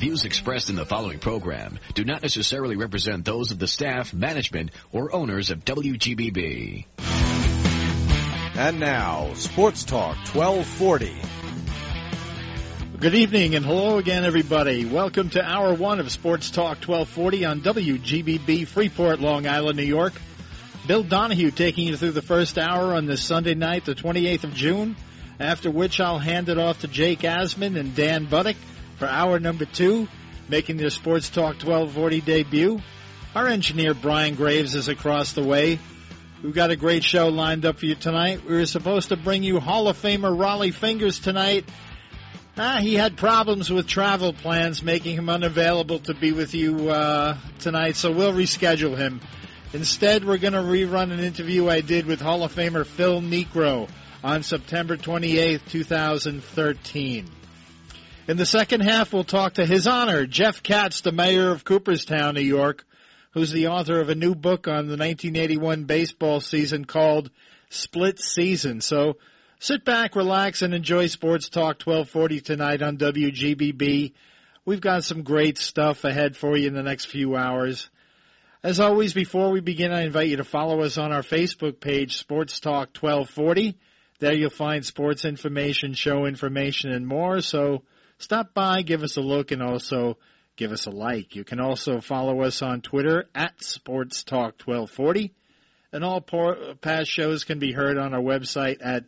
Views expressed in the following program do not necessarily represent those of the staff, management, or owners of WGBB. And now, Sports Talk 1240. Good evening and hello again, everybody. Welcome to Hour 1 of Sports Talk 1240 on WGBB, Freeport, Long Island, New York. Bill Donahue taking you through the first hour on this Sunday night, the 28th of June, after which I'll hand it off to Jake Asman and Dan Buddick for hour number 2, making their Sports Talk 1240 debut. Our engineer, Brian Graves, is across the way. We've got a great show lined up for you tonight. We were supposed to bring you Hall of Famer Raleigh Fingers tonight. He had problems with travel plans, making him unavailable to be with you tonight, so we'll reschedule him. Instead, we're going to rerun an interview I did with Hall of Famer Phil Niekro on September 28th, 2013. In the second half, we'll talk to His Honor, Jeff Katz, the mayor of Cooperstown, New York, who's the author of a new book on the 1981 baseball season called Split Season. So sit back, relax, and enjoy Sports Talk 1240 tonight on WGBB. We've got some great stuff ahead for you in the next few hours. As always, before we begin, I invite you to follow us on our Facebook page, Sports Talk 1240. There you'll find sports information, show information, and more. So stop by, give us a look, and also give us a like. You can also follow us on Twitter at Sports Talk 1240. And all past shows can be heard on our website at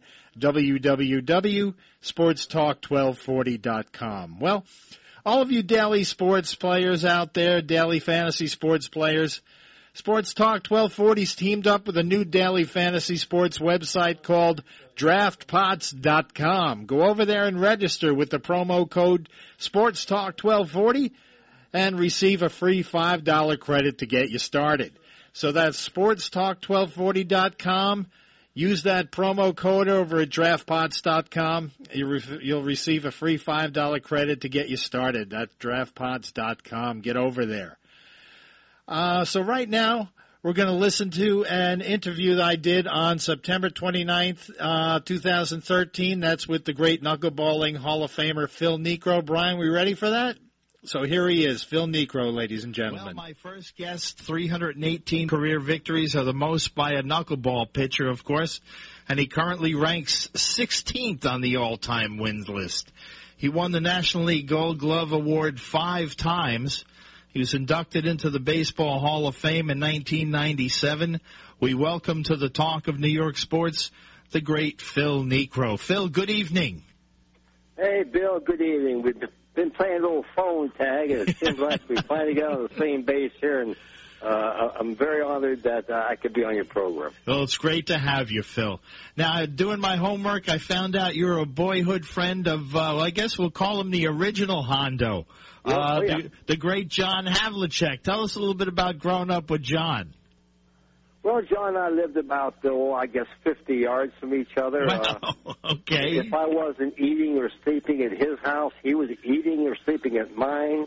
www.sportstalk1240.com. Well, all of you daily sports players out there, daily fantasy sports players, Sports Talk 1240's teamed up with a new daily fantasy sports website called DraftPots.com. Go over there and register with the promo code Sports Talk 1240 and receive a free $5 credit to get you started. So that's SportsTalk1240.com. Use that promo code over at DraftPots.com. You'll receive a free $5 credit to get you started. That's DraftPots.com. Get over there. So right now, we're going to listen to an interview that I did on September 29th, 2013. That's with the great knuckleballing Hall of Famer Phil Niekro. Brian, we ready for that? So here he is, Phil Niekro, ladies and gentlemen. Well, my first guest, 318 career victories are the most by a knuckleball pitcher, of course, and he currently ranks 16th on the all-time wins list. He won the National League Gold Glove Award 5 times. He was inducted into the Baseball Hall of Fame in 1997. We welcome to the talk of New York sports the great Phil Niekro. Phil, good evening. Hey, Bill, good evening. We've been playing a little phone tag, and it seems like we finally got on the same base here, and I'm very honored that I could be on your program. Well, it's great to have you, Phil. Now, doing my homework, I found out you're a boyhood friend of, I guess we'll call him the original Hondo, the great John Havlicek. Tell us a little bit about growing up with John. Well, John and I lived about, 50 yards from each other. Wow. Okay. If I wasn't eating or sleeping at his house, he was eating or sleeping at mine.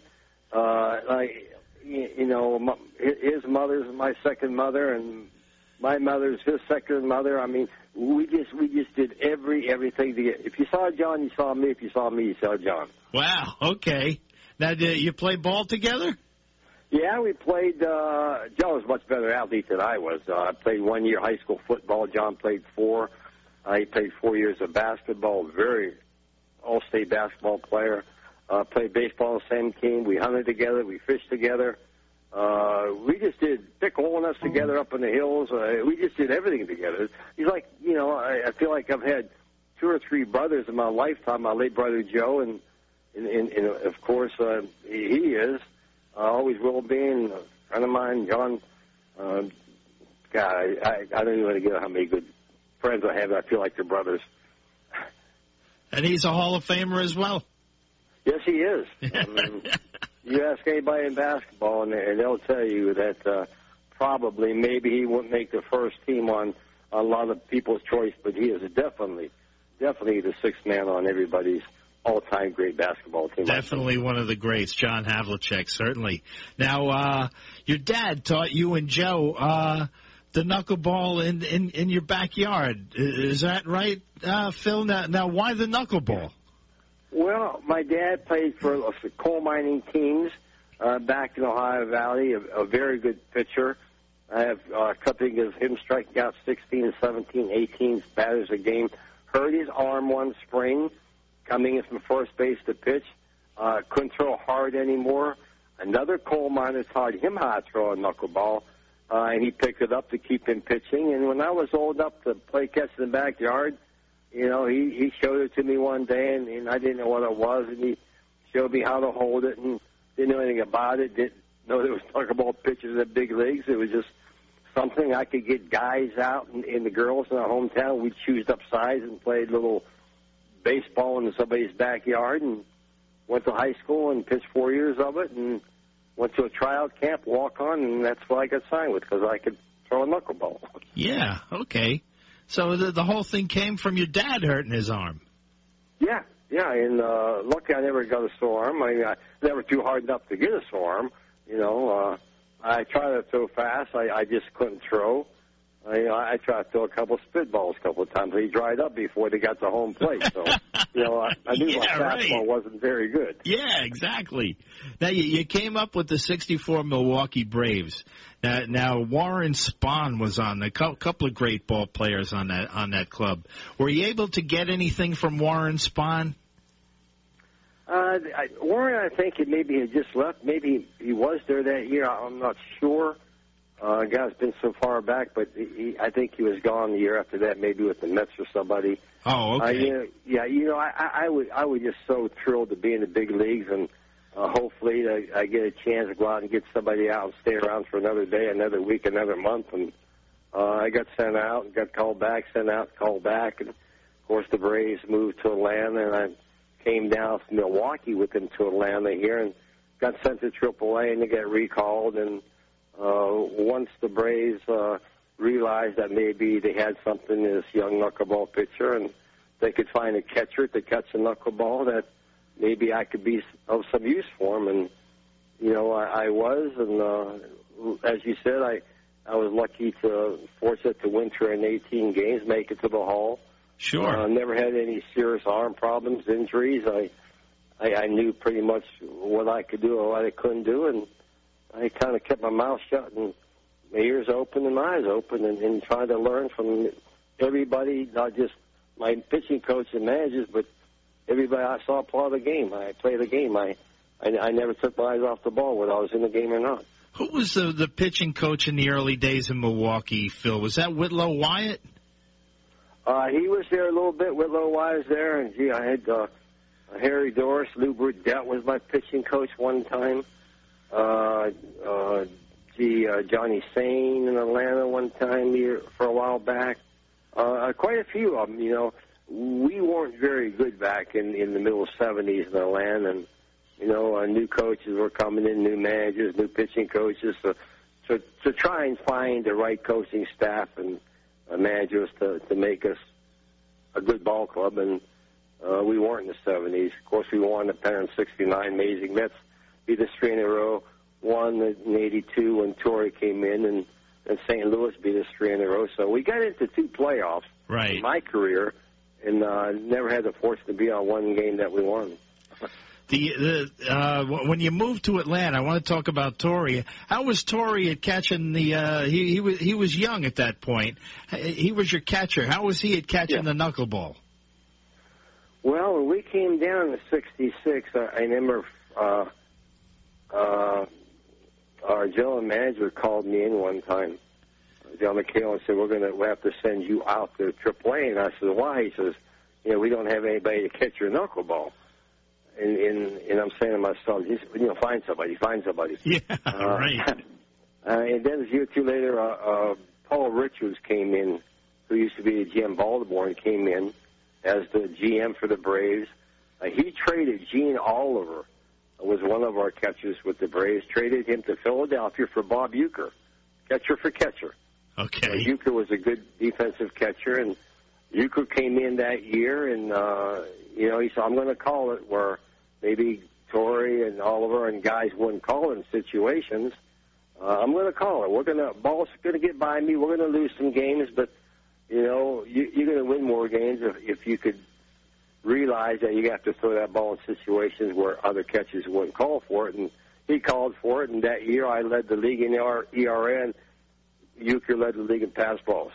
His mother's my second mother, and my mother's his second mother. I mean, we just did everything together. If you saw John, you saw me. If you saw me, you saw John. Wow. Okay. Now, did you play ball together? Yeah, we played. John was a much better athlete than I was. I played 1 year high school football. John played 4. He played 4 years of basketball. Very all-state basketball player. Played baseball on the same team. We hunted together. We fished together. We just did pick walnuts together up in the hills. We just did everything together. He's like, I feel like I've had 2 or 3 brothers in my lifetime. My late brother Joe, and of course he is. Always will be, and a friend of mine, John. God, I don't even want to get how many good friends I have. I feel like they're brothers. And he's a Hall of Famer as well. Yes, he is. I mean, you ask anybody in basketball, and they'll tell you that probably, maybe he won't make the first team on a lot of people's choice, but he is definitely the sixth man on everybody's all-time great basketball team. Definitely one of the greats, John Havlicek, certainly. Now, your dad taught you and Joe the knuckleball in your backyard. Is that right, Phil? Now, why the knuckleball? Well, my dad played for coal mining teams back in Ohio Valley, a very good pitcher. I have a couple of him striking out 16, 17, 18 batters a game. Hurt his arm one spring, coming in from first base to pitch. Couldn't throw hard anymore. Another coal miner taught him how to throw a knuckleball, and he picked it up to keep him pitching. And when I was old enough to play catch in the backyard, you know, he showed it to me one day, and I didn't know what it was, and he showed me how to hold it, and didn't know anything about it. Didn't know there was knuckleball pitchers in the big leagues. It was just something I could get guys out and the girls in our hometown. We'd choose up sides and played little baseball in somebody's backyard, and went to high school and pitched 4 years of it, and went to a tryout camp, walk on, and that's what I got signed with because I could throw a knuckleball. Yeah, okay. So the whole thing came from your dad hurting his arm. Yeah, and lucky I never got a sore arm. I mean, I never too hard enough to get a sore arm. You know, I tried to throw fast. I just couldn't throw. I tried to throw a couple of spitballs a couple of times. He dried up before they got to home plate. So, you know, I knew my fastball wasn't very good. Yeah, exactly. Now, you came up with the 64 Milwaukee Braves. Now Warren Spahn was on a couple of great ball players on that club. Were you able to get anything from Warren Spahn? Warren, I think maybe had just left. Maybe he was there that year. I'm not sure. Guy's been so far back, but I think he was gone the year after that, maybe with the Mets or somebody. Oh, okay. I was just so thrilled to be in the big leagues, and hopefully I get a chance to go out and get somebody out and stay around for another day, another week, another month. And I got sent out and got called back, sent out, called back. And, of course, the Braves moved to Atlanta, and I came down from Milwaukee with them to Atlanta here and got sent to AAA, and they got recalled. And once the Braves realized that maybe they had something in this young knuckleball pitcher and they could find a catcher to catch a knuckleball, that maybe I could be of some use for him. And, you know, I was. And as you said, I was fortunate to win 218 games, make it to the Hall. Sure. Never had any serious arm problems, injuries. I knew pretty much what I could do or what I couldn't do, and I kind of kept my mouth shut and my ears open and my eyes open and tried to learn from everybody, not just my pitching coach and managers, but everybody I saw play the game. I played the game. I never took my eyes off the ball, whether I was in the game or not. Who was the pitching coach in the early days in Milwaukee, Phil? Was that Whitlow Wyatt? He was there a little bit. Whitlow Wyatt was there, and I had Harry Doris. Lou Burdett was my pitching coach one time. Johnny Sane in Atlanta one time for a while back. Quite a few of them, you know. We weren't very good back in the middle 70s in Atlanta, and, you know, new coaches were coming in, new managers, new pitching coaches, to try and find the right coaching staff and managers to make us a good ball club, and we weren't in the 70s. Of course, we won the pennant in 69, amazing Mets. Beat us 3 in a row, won in 82 when Torrey came in, and St. Louis beat us 3 in a row. So we got into 2 playoffs in my career, and never had the fortune to be on one game that we won. When you moved to Atlanta, I want to talk about Torrey. How was Torrey at catching the? He was young at that point. He was your catcher. How was he at catching the knuckleball? Well, when we came down in '66, I remember our general manager called me in one time, John McHale, and said, we'll have to send you out to AAA. And I said, why? He says, you know, we don't have anybody to catch your knuckleball. And I'm saying to myself, you know, find somebody. Yeah, right. And then a year or two later, Paul Richards came in, who used to be a GM Baltimore, and came in as the GM for the Braves. He traded Gene Oliver, was one of our catchers with the Braves, traded him to Philadelphia for Bob Uecker, catcher for catcher. Okay. Uecker was a good defensive catcher, and Uecker came in that year, and, you know, he said, I'm going to call it where maybe Torrey and Oliver and guys wouldn't call it in situations. I'm going to call it. Ball's going to get by me. We're going to lose some games, but, you know, you're going to win more games if you could realize that you have to throw that ball in situations where other catchers wouldn't call for it, and he called for it. And that year, I led the league in ERA, and Euchre led the league in pass balls.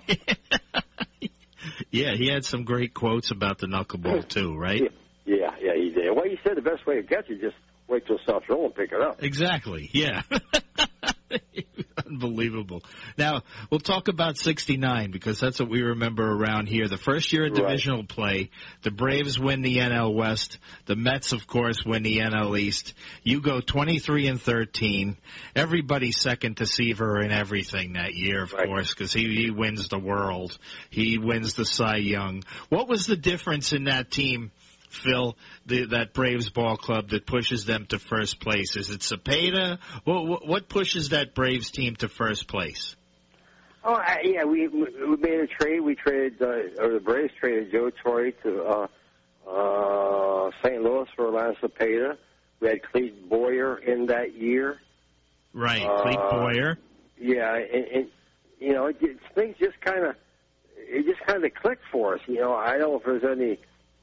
Yeah, he had some great quotes about the knuckleball too, right? Yeah, he did. Well, he said the best way to catch it is just wait till South Roll and pick it up. Exactly, yeah. Unbelievable. Now, we'll talk about 69 because that's what we remember around here. The first year of divisional play, the Braves win the NL West. The Mets, of course, win the NL East. You go 23-13. Everybody's second to Seaver in everything that year, of course, because he wins the World. He wins the Cy Young. What was the difference in that team, Phil, that Braves ball club that pushes them to first place? Is it Cepeda? What pushes that Braves team to first place? Oh, yeah, we made a trade. We traded, or the Braves traded Joe Torre to St. Louis for Orlando Cepeda. We had Clete Boyer in that year. Right, Clete Boyer. Yeah, and you know, things just kind of clicked for us. You know, I don't know if there's any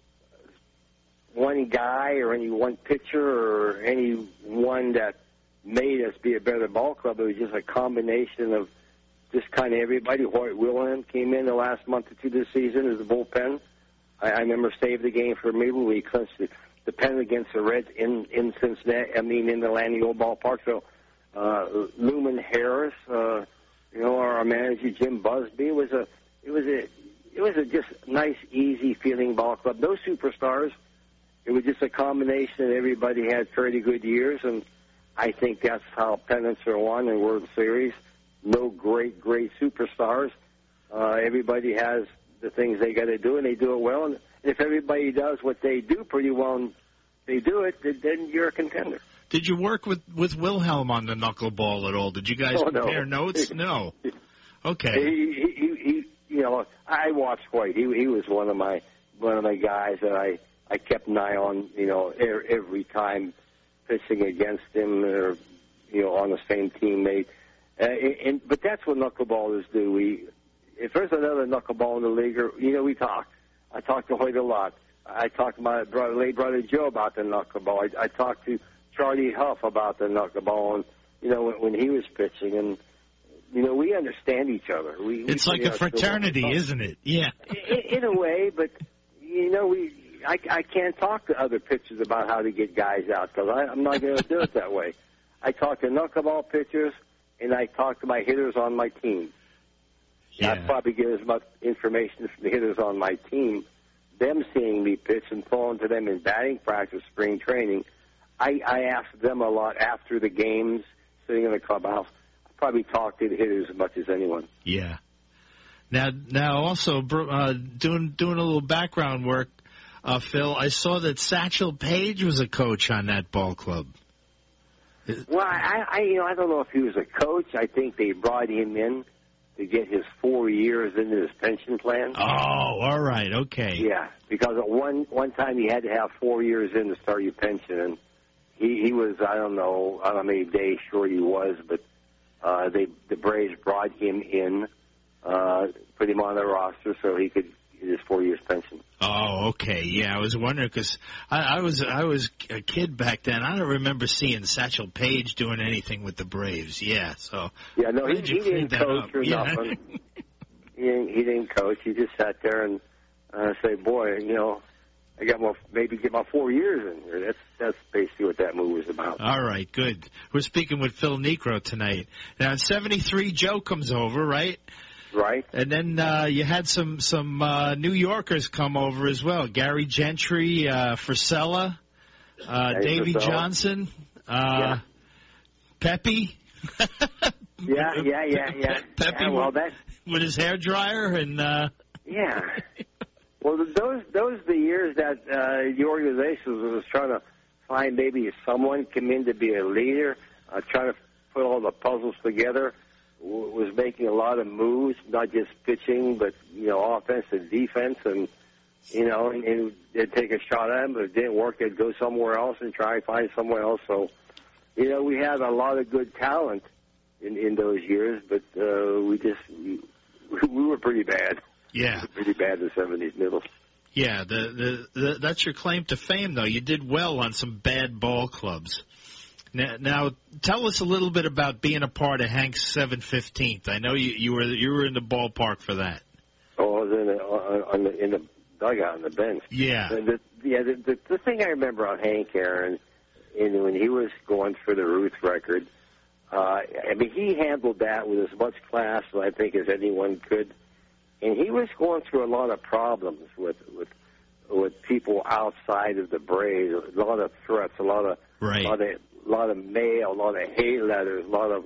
one guy or any one pitcher or any one that made us be a better ball club. It was just a combination of just kind of everybody. Hoyt Wilhelm came in the last month or two this season as the bullpen. I remember saved the game for me when we clinched the pennant against the Reds in Cincinnati. I mean, in the Lanny Old Ballpark. So Luman Harris, you know, our manager Jim Busby. It was a just nice, easy feeling ball club. No superstars. It was just a combination, and everybody had fairly good years, and I think that's how pennants are won in World Series. No great superstars. Everybody has the things they got to do, and they do it well. And if everybody does what they do pretty well, and they do it, then you're a contender. Did you work with Wilhelm on the knuckleball at all? Did you guys compare notes? No. Okay. He you know, I watched White. He was one of my guys that I kept an eye on, you know, every time pitching against him or, you know, on the same teammate. But that's what knuckleballers do. If there's another knuckleball in the league, you know, we talk. I talk to Hoyt a lot. I talked to my late brother Joe about the knuckleball. I talked to Charlie Huff about the knuckleball, and, you know, when he was pitching. And, you know, we understand each other. It's like a fraternity, isn't it? Yeah. In a way, but, you know, I can't talk to other pitchers about how to get guys out because I'm not going to do it that way. I talk to knuckleball pitchers, and I talk to my hitters on my team. Yeah. I'd probably get as much information from the hitters on my team, them seeing me pitch and throwing to them in batting practice, spring training. I ask them a lot after the games, sitting in the clubhouse. I probably talk to the hitters as much as anyone. Yeah. Now also doing a little background work, Phil, I saw that Satchel Paige was a coach on that ball club. Well, I don't know if he was a coach. I think they brought him in to get his 4 years into his pension plan. Oh, all right, okay. Yeah, because at one time you had to have 4 years in to start your pension, and he was, I don't know how many days short he was, but the Braves brought him in, put him on the roster so he could get his 4 years pension. Oh, okay. Yeah, I was wondering because I was a kid back then. I don't remember seeing Satchel Paige doing anything with the Braves. Yeah, so yeah, no, he didn't coach or nothing. He didn't coach. He just sat there and said, "Boy, you know, I got maybe get my 4 years in here." That's basically what that move was about. All right, good. We're speaking with Phil Niekro tonight. Now in '73, Joe comes over, right? Right. And then you had some New Yorkers come over as well. Gary Gentry, Frisella, Davey Johnson, Pepe. Yeah. Pepe with his hairdryer and. Yeah. Well, those are the years that the organization was trying to find maybe someone come in to be a leader, trying to put all the puzzles together. Was making a lot of moves, not just pitching, but, you know, offense and defense, and, you know, and they'd take a shot at him, but if it didn't work, they'd go somewhere else and try and find somewhere else. So, you know, we had a lot of good talent in those years, but we were pretty bad. Yeah. Pretty bad in the 70s middle. Yeah, that's your claim to fame, though. You did well on some bad ball clubs. Now, tell us a little bit about being a part of Hank's 715th. I know you were in the ballpark for that. Oh, I was in the dugout on the bench. Yeah. The thing I remember on Hank Aaron, and when he was going for the Ruth record, I mean, he handled that with as much class, I think, as anyone could. And he was going through a lot of problems with people outside of the Braves, a lot of threats, a lot of mail, a lot of hate letters, a lot of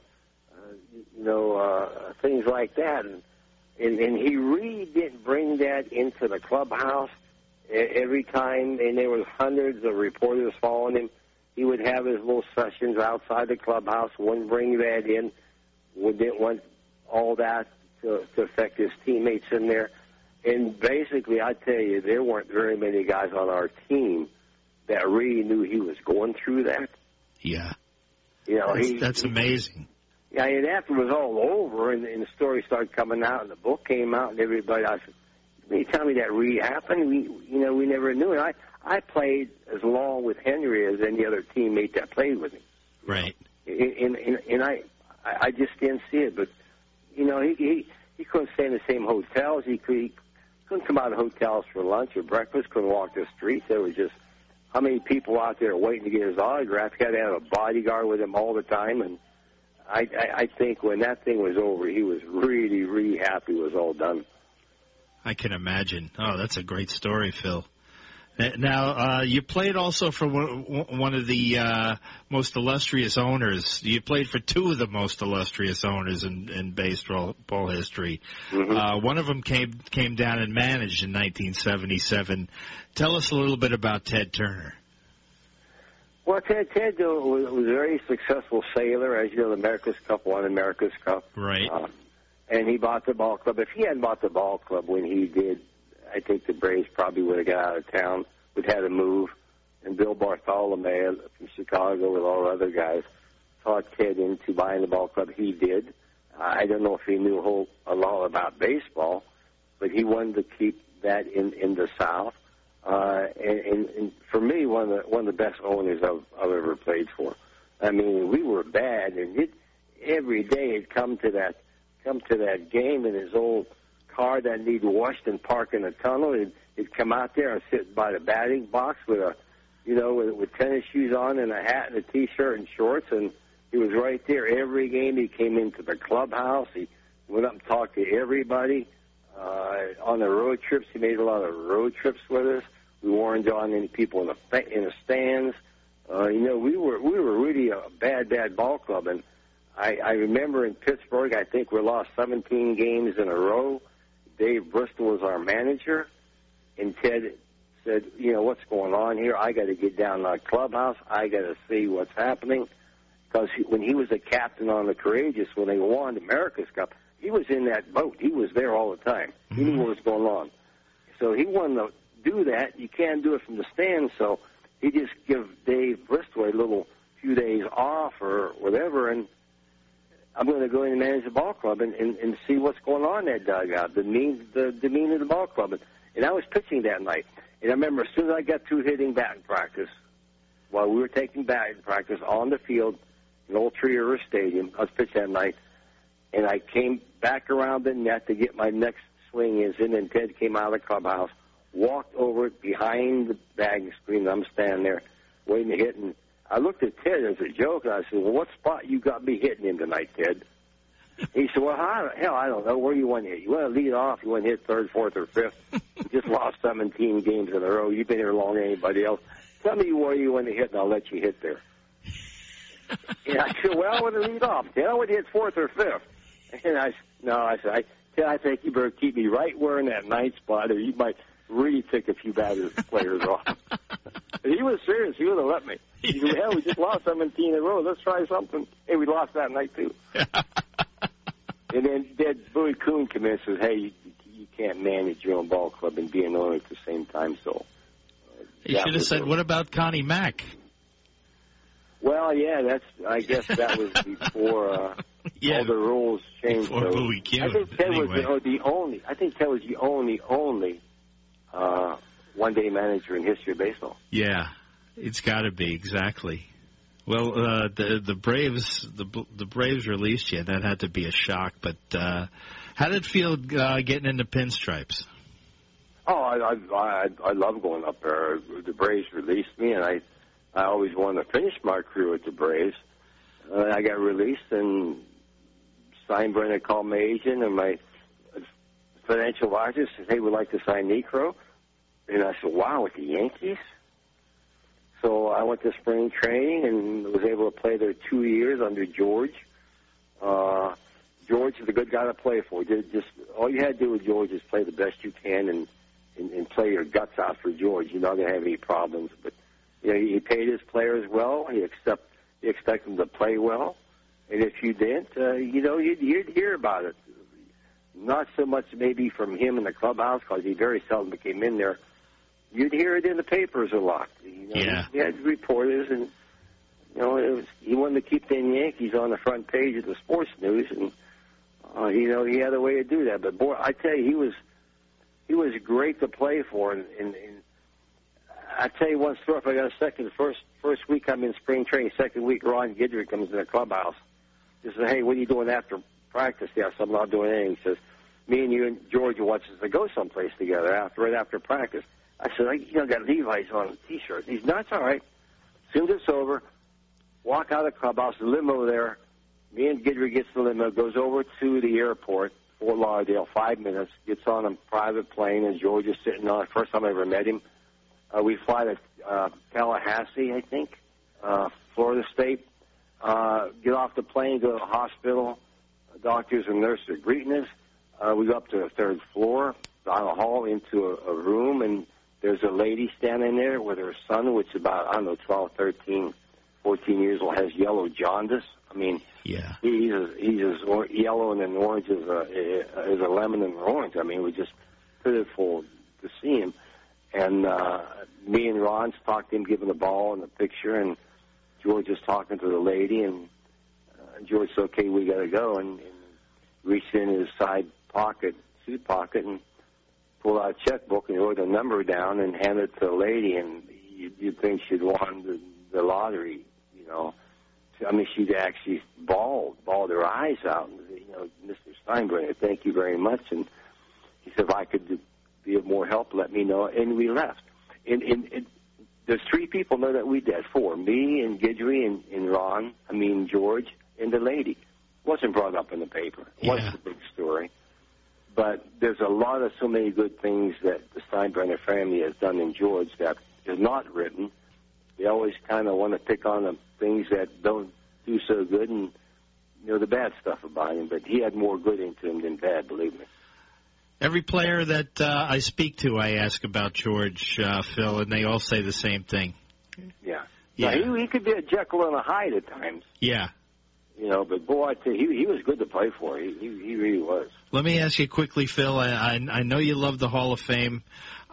things like that. And he really didn't bring that into the clubhouse every time. And there was hundreds of reporters following him. He would have his little sessions outside the clubhouse, wouldn't bring that in, didn't want all that to affect his teammates in there. And basically, I tell you, there weren't very many guys on our team that really knew he was going through that. Yeah. That's amazing. Yeah, and after it was all over and the story started coming out and the book came out and everybody, I said, can you tell me that really happened? We never knew. And I played as long with Henry as any other teammate that played with him. Right. And I just didn't see it. But, he couldn't stay in the same hotels. He couldn't come out of hotels for lunch or breakfast, couldn't walk the streets. There was just how many people out there waiting to get his autograph. He had to have a bodyguard with him all the time. And I think when that thing was over, he was really, really happy it was all done. I can imagine. Oh, that's a great story, Phil. Now, you played also for one of the most illustrious owners. You played for two of the most illustrious owners in baseball history. Mm-hmm. One of them came down and managed in 1977. Tell us a little bit about Ted Turner. Well, Ted was a very successful sailor. As you know, the America's Cup won America's Cup. Right. And he bought the ball club. If he hadn't bought the ball club when he did, I think the Braves probably would have got out of town, would have had to move. And Bill Bartholomew from Chicago with all the other guys taught Ted into buying the ball club. He did. I don't know if he knew a lot about baseball, but he wanted to keep that in the South. And for me, one of the best owners I've ever played for. I mean, we were bad, and every day he'd come to that game in his old car that needed washed and park in a tunnel. He'd come out there and sit by the batting box with with tennis shoes on and a hat and a T-shirt and shorts, and he was right there every game. He came into the clubhouse. He went up and talked to everybody. On the road trips, he made a lot of road trips with us. We weren't on any people in the stands. We were really a bad ball club, and I remember in Pittsburgh, I think we lost 17 games in a row. Dave Bristol was our manager, and Ted said, what's going on here? I got to get down to the clubhouse. I got to see what's happening. Because when he was a captain on the Courageous, when they won America's Cup, he was in that boat. He was there all the time. He knew what was going on. So he wanted to do that. You can't do it from the stands, so he just give Dave Bristol a little few days off or whatever, and I'm going to go in and manage the ball club and see what's going on in that dugout, the demeanor of the ball club. And I was pitching that night. And I remember as soon as I got through hitting batting practice, while we were taking batting practice on the field in Old Tree River Stadium, I was pitching that night, and I came back around the net to get my next swing in, and Ted came out of the clubhouse, walked over behind the batting screen, and I'm standing there waiting to hit, and I looked at Ted as a joke, and I said, well, what spot you got me hitting in tonight, Ted? He said, well, hell, I don't know. Where you want to hit? You want to lead off? You want to hit third, fourth, or fifth? You just lost 17 games in a row. You've been here longer than anybody else. Tell me where you want to hit, and I'll let you hit there. And I said, well, I want to lead off. Ted, I want to hit fourth or fifth. And I said, Ted, I think you better keep me right where in that ninth spot, or you might really take a few players off. And he was serious. He would have let me. He said, hell, we just lost 17 in a row. Let's try something. Hey, we lost that night, too. And then Bowie Kuhn came in and says, hey, you can't manage your own ball club and be an owner at the same time. So you should have said, what about Connie Mack? Well, yeah, I guess that was before all the rules changed. Before Bowie Kuhn. I think Ted was the only one-day manager in history of baseball. Yeah, it's got to be, exactly. Well, the Braves released you. That had to be a shock. But how did it feel getting into pinstripes? Oh, I love going up there. The Braves released me, and I always wanted to finish my career with the Braves. I got released, and Steinbrenner called my agent, and my financial advisor said, "Hey, we'd like to sign Niekro." And I said, "Wow, with the Yankees?" So I went to spring training and was able to play there 2 years under George. George is a good guy to play for. Just all you had to do with George is play the best you can and play your guts out for George. You're not going to have any problems. But he paid his players well. He expect them to play well. And if you didn't, you'd hear about it. Not so much maybe from him in the clubhouse because he very seldom came in there. You'd hear it in the papers a lot. Yeah. He had reporters, and he wanted to keep the Yankees on the front page of the sports news, and he had a way to do that. But boy, I tell you, he was great to play for. And I tell you one story. If I got a second, first week I'm in spring training. Second week, Ron Guidry comes in the clubhouse. He says, "Hey, what are you doing after practice?" Yeah, so I'm not doing anything. He says, "Me and you and George wants us to go someplace together right after practice." I said, "I got Levi's on a T-shirt." He's, "No, it's all right." As soon as it's over, walk out of the clubhouse, the limo there. Me and Guidry gets the limo, goes over to the airport, Fort Lauderdale, 5 minutes, gets on a private plane, and George is sitting on it. First time I ever met him. We fly to Tallahassee, I think, Florida State. Get off the plane, go to the hospital. Doctors and nurses are greeting us. We go up to the third floor, down a hall into a room, and there's a lady standing there with her son, which is about, 12, 13, 14 years old, has yellow jaundice. I mean, yeah, he's as yellow and an orange as a lemon and an orange. I mean, it was just pitiful to see him. And me and Ron's talked to him, giving the ball and the picture, and George is talking to the lady, and George said, "Okay, we got to go," and reached in his side pocket, suit pocket, and pulled out a checkbook and wrote a number down and handed it to the lady, and you'd think she'd won the lottery, I mean, she'd actually bawled her eyes out. And, "Mr. Steinbrenner, thank you very much." And he said, "If I could be of more help, let me know." And we left. And there's 3 people know that we did. 4, me and Guidry and Ron, George, and the lady. Wasn't brought up in the paper. Wasn't a big story. But there's a lot of so many good things that the Steinbrenner family has done in George that is not written. They always kind of want to pick on the things that don't do so good and, the bad stuff about him. But he had more good into him than bad, believe me. Every player that I speak to, I ask about George, Phil, and they all say the same thing. Yeah. Yeah. Now, he could be a Jekyll and a Hyde at times. Yeah. But boy, I tell you, he was good to play for. He really was. Let me ask you quickly, Phil. I know you love the Hall of Fame.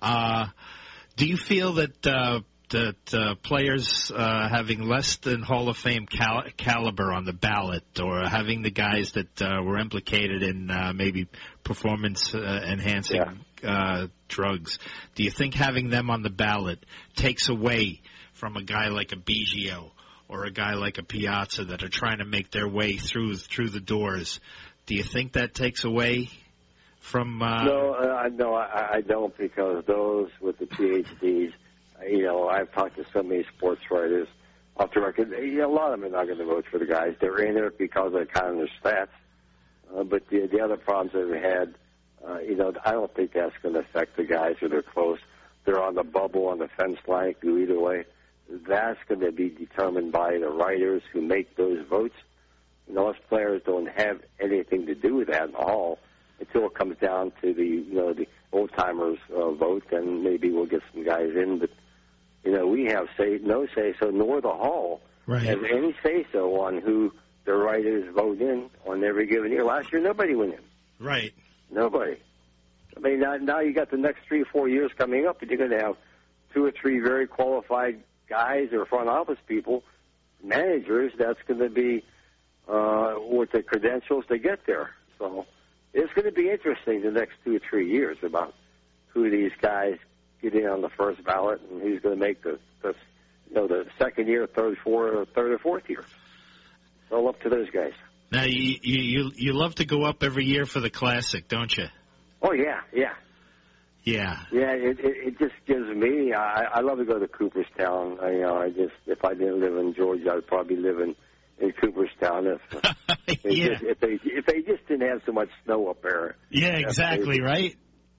Do you feel that players having less than Hall of Fame caliber on the ballot, or having the guys that were implicated in maybe performance-enhancing drugs, do you think having them on the ballot takes away from a guy like a Biggio or a guy like a Piazza that are trying to make their way through the doors? Do you think that takes away from... No, I don't, because those with the PhDs, I've talked to so many sports writers off the record. A lot of them are not going to vote for the guys. They're in there because of kind of their stats. But the other problems that they had, I don't think that's going to affect the guys who they're close. They're on the bubble, on the fence line, go either way. That's going to be determined by the writers who make those votes. Us players don't have anything to do with that in the Hall until it comes down to the old-timers vote, and maybe we'll get some guys in. But, we have no say-so, nor the Hall has any say-so on who the writers vote in on every given year. Last year, nobody went in. Right. Nobody. I mean, now you got the next 3 or 4 years coming up, and you're going to have 2 or 3 very qualified guys or front office people, managers, that's going to be with the credentials to get there. So it's going to be interesting the next 2 or 3 years about who these guys get in on the first ballot, and who's going to make the second year, third or fourth year. It's all up to those guys. Now, you love to go up every year for the Classic, don't you? Oh, yeah. Yeah. Yeah, it just gives me, I love to go to Cooperstown. If I didn't live in Georgia, I'd probably live in Cooperstown if they just didn't have so much snow up there. Yeah, exactly, right?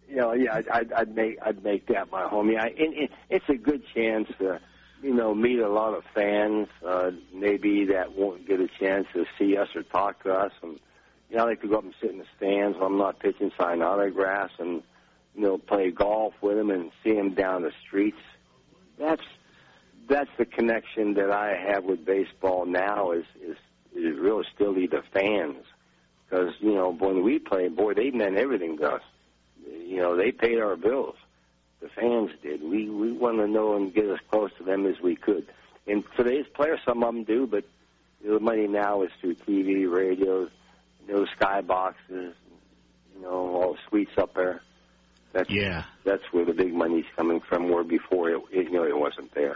I'd make that my home. Yeah, and it's a good chance to, meet a lot of fans, maybe that won't get a chance to see us or talk to us. And, I like to go up and sit in the stands when I'm not pitching, sign autographs, and, play golf with them and see them down the streets. That's the connection that I have with baseball now is really still the fans. Because, when we played, they meant everything to us. They paid our bills. The fans did. We wanted to know and get as close to them as we could. And today's players, some of them do, but the money now is through TV, radio, skyboxes, all the suites up there. That's where the big money's coming from, where before it wasn't there.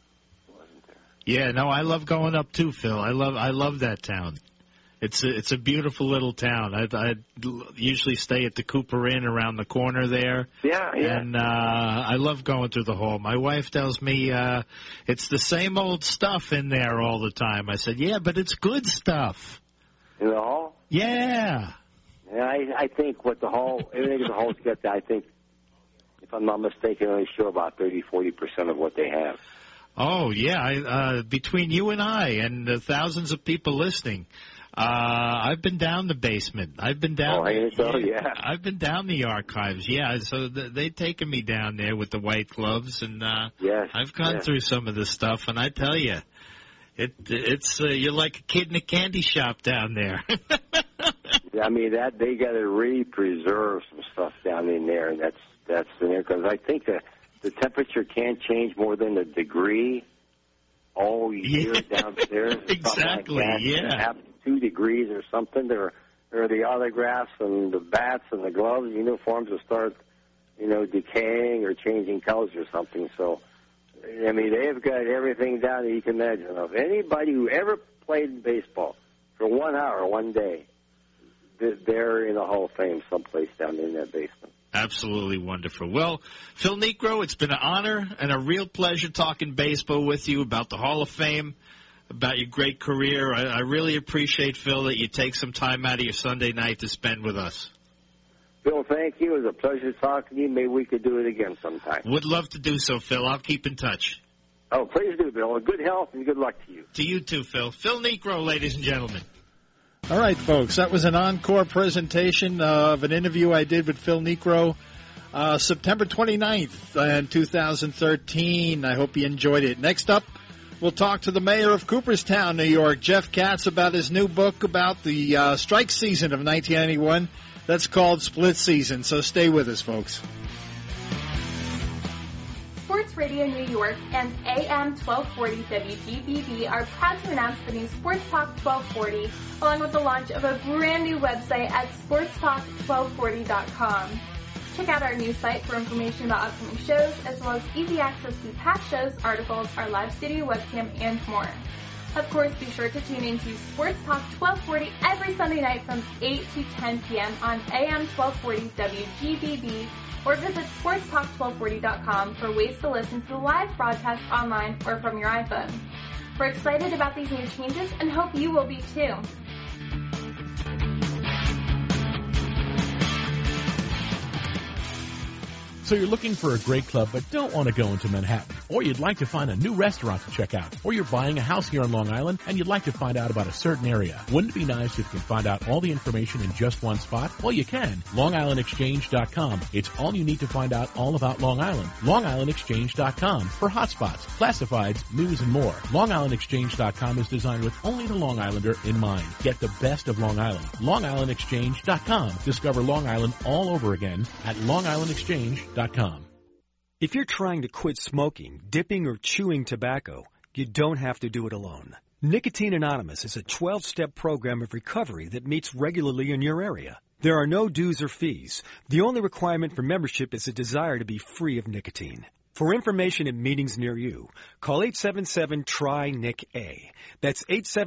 Yeah, no, I love going up too, Phil. I love that town. It's a beautiful little town. I usually stay at the Cooper Inn around the corner there. Yeah. And I love going through the hall. My wife tells me it's the same old stuff in there all the time. I said, yeah, but it's good stuff. In the hall? Yeah. Yeah, I think what the hall, everything the halls get, I think, if I'm not mistaken, only show about 30-40% of what they have. Oh, yeah. Between you and I and thousands of people listening, I've been down the basement. I've been down. Yeah. I've been down the archives. Yeah, so they've taken me down there with the white gloves, and I've gone through some of the stuff. And I tell you, it's you're like a kid in a candy shop down there. Yeah, I mean that they got to re-preserve some stuff down in there, and that's in there because I think the temperature can't change more than a degree all year downstairs. Exactly. Like yeah. 2 degrees or something. Or the autographs and the bats and the gloves, uniforms will start, decaying or changing colors or something. So, I mean, they've got everything down that you can imagine of. Anybody who ever played in baseball for 1 hour, one day, they're in the Hall of Fame someplace down in that basement. Absolutely wonderful. Well, Phil Niekro, it's been an honor and a real pleasure talking baseball with you about the Hall of Fame, about your great career. I really appreciate, Phil, that you take some time out of your Sunday night to spend with us. Bill, thank you. It was a pleasure talking to you. Maybe we could do it again sometime. Would love to do so, Phil. I'll keep in touch. Oh, please do, Bill. Good health and good luck to you. To you too, Phil. Phil Niekro, ladies and gentlemen. All right, folks, that was an encore presentation of an interview I did with Phil Niekro September 29th in 2013. I hope you enjoyed it. Next up, we'll talk to the mayor of Cooperstown, New York, Jeff Katz, about his new book about the strike season of 1991. That's called Split Season, so stay with us, folks. Sports Radio New York and AM 1240 WGBB are proud to announce the new Sports Talk 1240, along with the launch of a brand new website at sportstalk1240.com. Check out our new site for information about upcoming shows, as well as easy access to past shows, articles, our live studio webcam, and more. Of course, be sure to tune in to Sports Talk 1240 every Sunday night from 8 to 10 p.m. on AM 1240 WGBB, or visit sportstalk1240.com for ways to listen to the live broadcast online or from your iPhone. We're excited about these new changes and hope you will be too. So you're looking for a great club but don't want to go into Manhattan, or you'd like to find a new restaurant to check out, or you're buying a house here on Long Island and you'd like to find out about a certain area. Wouldn't it be nice if you can find out all the information in just one spot? Well, you can. LongIslandExchange.com. It's all you need to find out all about Long Island. LongIslandExchange.com for hotspots, classifieds, news, and more. LongIslandExchange.com is designed with only the Long Islander in mind. Get the best of Long Island. LongIslandExchange.com. Discover Long Island all over again at LongIslandExchange.com. If you're trying to quit smoking, dipping, or chewing tobacco, you don't have to do it alone. Nicotine Anonymous is a 12-step program of recovery that meets regularly in your area. There are no dues or fees. The only requirement for membership is a desire to be free of nicotine. For information and meetings near you, call 877-TRY-NIC-A. That's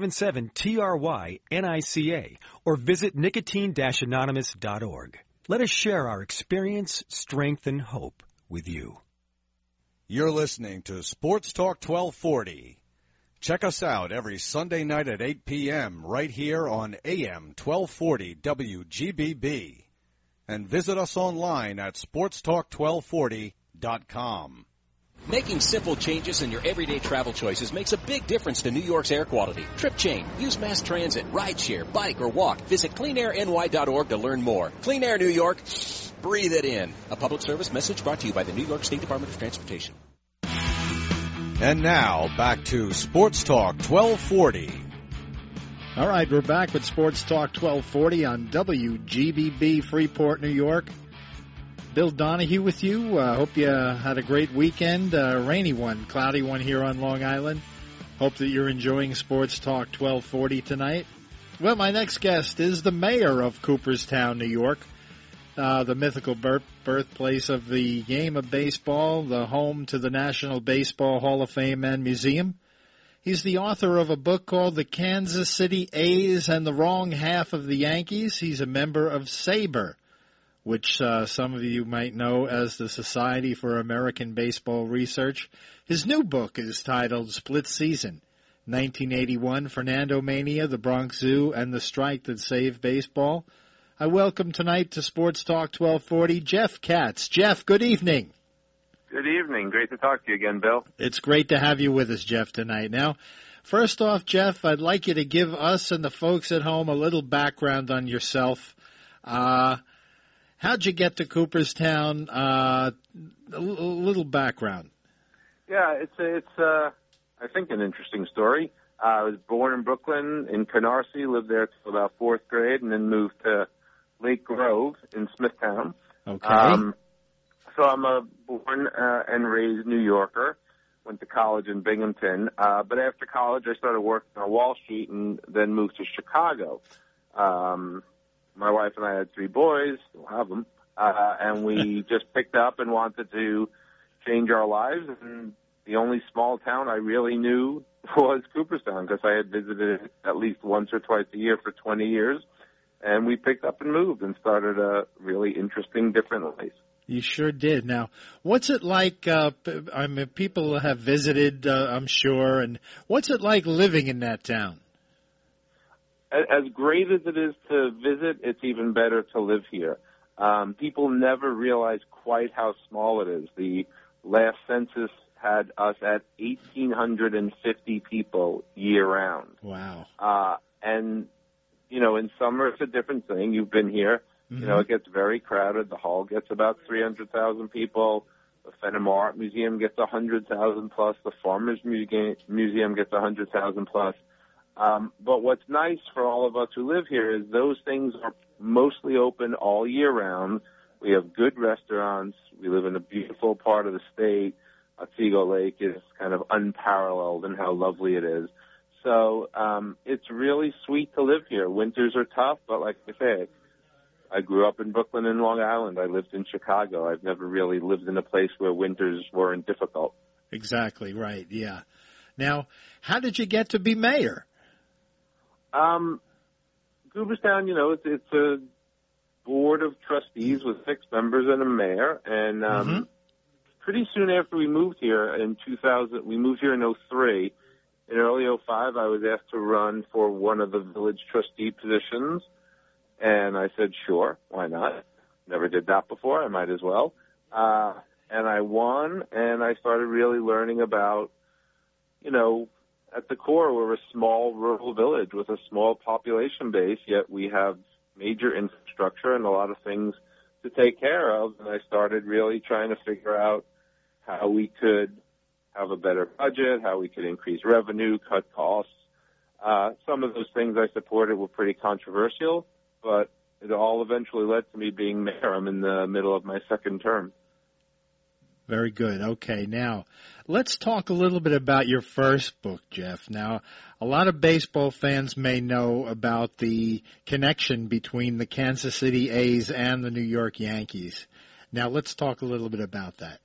877-TRY-NICA, or visit nicotine-anonymous.org. Let us share our experience, strength, and hope with you. You're listening to Sports Talk 1240. Check us out every Sunday night at 8 p.m. right here on AM 1240 WGBB. And visit us online at sportstalk1240.com. Making simple changes in your everyday travel choices makes a big difference to New York's air quality. Trip change, use mass transit, rideshare, bike, or walk. Visit cleanairny.org to learn more. Clean Air New York, breathe it in. A public service message brought to you by the New York State Department of Transportation. And now, back to Sports Talk 1240. All right, we're back with Sports Talk 1240 on WGBB Freeport, New York. Bill Donahue with you. Hope you had a great weekend. Rainy one, cloudy one here on Long Island. Hope that you're enjoying Sports Talk 1240 tonight. Well, my next guest is the mayor of Cooperstown, New York, the mythical birthplace of the game of baseball, the home to the National Baseball Hall of Fame and Museum. He's the author of a book called The Kansas City A's and the Wrong Half of the Yankees. He's a member of SABR, which some of you might know as the Society for American Baseball Research. His new book is titled Split Season, 1981, Fernando Mania, the Bronx Zoo, and the Strike That Saved Baseball. I welcome tonight to Sports Talk 1240, Jeff Katz. Jeff, good evening. Good evening. Great to talk to you again, Bill. It's great to have you with us, Jeff, tonight. Now, first off, Jeff, I'd like you to give us and the folks at home a little background on yourself. How'd you get to Cooperstown? A little background. Yeah, it's I think an interesting story. I was born in Brooklyn, in Canarsie, lived there till about fourth grade, and then moved to Lake Grove in Smithtown. Okay. So I'm a born and raised New Yorker. Went to college in Binghamton. But after college, I started working on Wall Street and then moved to Chicago. My wife and I had three boys, still have them, and we just picked up and wanted to change our lives. And the only small town I really knew was Cooperstown because I had visited it at least once or twice a year for 20 years. And we picked up and moved and started a really interesting, different life. You sure did. Now, what's it like? I mean, people have visited, I'm sure. And what's it like living in that town? As great as it is to visit, it's even better to live here. People never realize quite how small it is. The last census had us at 1,850 people year-round. Wow. And, you know, in summer it's a different thing. You've been here. Mm-hmm. You know, it gets very crowded. The hall gets about 300,000 people. The Fenimore Art Museum gets 100,000 plus. The Farmers Museum gets 100,000 plus. But what's nice for all of us who live here is those things are mostly open all year round. We have good restaurants. We live in a beautiful part of the state. Otsego Lake is kind of unparalleled in how lovely it is. So it's really sweet to live here. Winters are tough, but like I say, I grew up in Brooklyn and Long Island. I lived in Chicago. I've never really lived in a place where winters weren't difficult. Exactly right, yeah. Now, how did you get to be mayor? Cooperstown, you know, it's a board of trustees with 6 members and a mayor. And pretty soon after we moved here in 2000, we moved here in 2003. In early 2005, I was asked to run for one of the village trustee positions. And I said, sure, why not? Never did that before. I might as well. And I won, and I started really learning about, you know, at the core, we're a small rural village with a small population base, yet we have major infrastructure and a lot of things to take care of. And I started really trying to figure out how we could have a better budget, how we could increase revenue, cut costs. Some of those things I supported were pretty controversial, but it all eventually led to me being mayor. I'm in the middle of my second term. Very good. Okay, now let's talk a little bit about your first book, Jeff. Now, a lot of baseball fans may know about the connection between the Kansas City A's and the New York Yankees. Now, let's talk a little bit about that.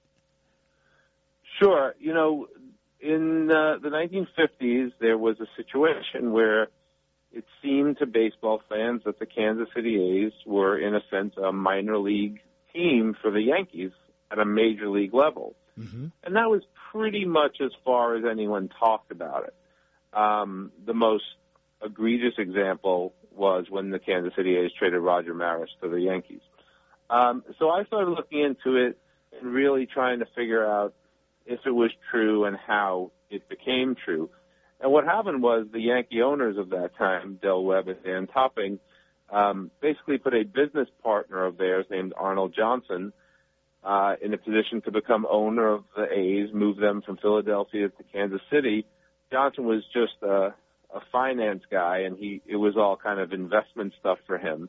Sure. You know, in the 1950s, there was a situation where it seemed to baseball fans that the Kansas City A's were, in a sense, a minor league team for the Yankees at a major league level. Mm-hmm. And that was pretty much as far as anyone talked about it. The most egregious example was when the Kansas City A's traded Roger Maris to the Yankees. So I started looking into it and really trying to figure out if it was true and how it became true. And what happened was the Yankee owners of that time, Del Webb and Dan Topping, basically put a business partner of theirs named Arnold Johnson in a position to become owner of the A's, move them from Philadelphia to Kansas City. Johnson was just a finance guy, and it was all kind of investment stuff for him.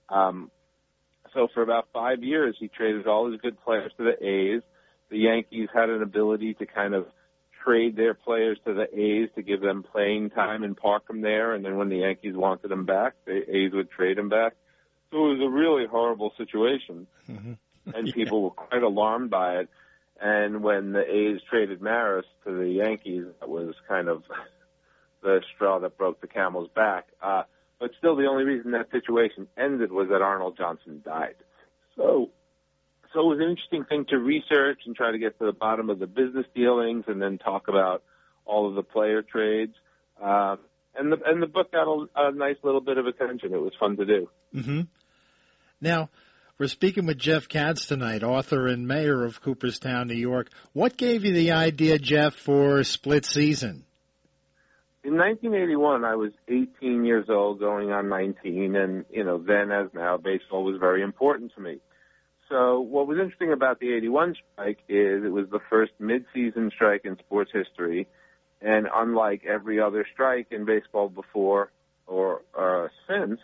So for about 5 years, he traded all his good players to the A's. The Yankees had an ability to kind of trade their players to the A's to give them playing time and park them there, and then when the Yankees wanted them back, the A's would trade them back. So it was a really horrible situation, and people were quite alarmed by it. And when the A's traded Maris to the Yankees, that was kind of the straw that broke the camel's back. But still, the only reason that situation ended was that Arnold Johnson died. So it was an interesting thing to research and try to get to the bottom of the business dealings and then talk about all of the player trades. And the book got a nice little bit of attention. It was fun to do. Mm-hmm. Now, we're speaking with Jeff Katz tonight, author and mayor of Cooperstown, New York. What gave you the idea, Jeff, for Split Season? In 1981, I was 18 years old, going on 19, and, then as now, baseball was very important to me. So what was interesting about the 81 strike is it was the first mid-season strike in sports history, and unlike every other strike in baseball before or since,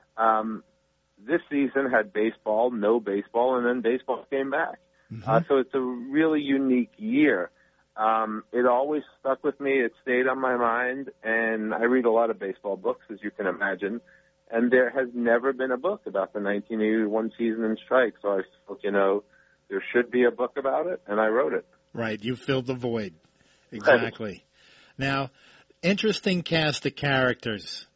this season had baseball, no baseball, and then baseball came back. Mm-hmm. So it's a really unique year. It always stuck with me. It stayed on my mind, and I read a lot of baseball books, as you can imagine. And there has never been a book about the 1981 season and strike. So I thought, there should be a book about it, and I wrote it. Right. You filled the void. Exactly. Right. Now, interesting cast of characters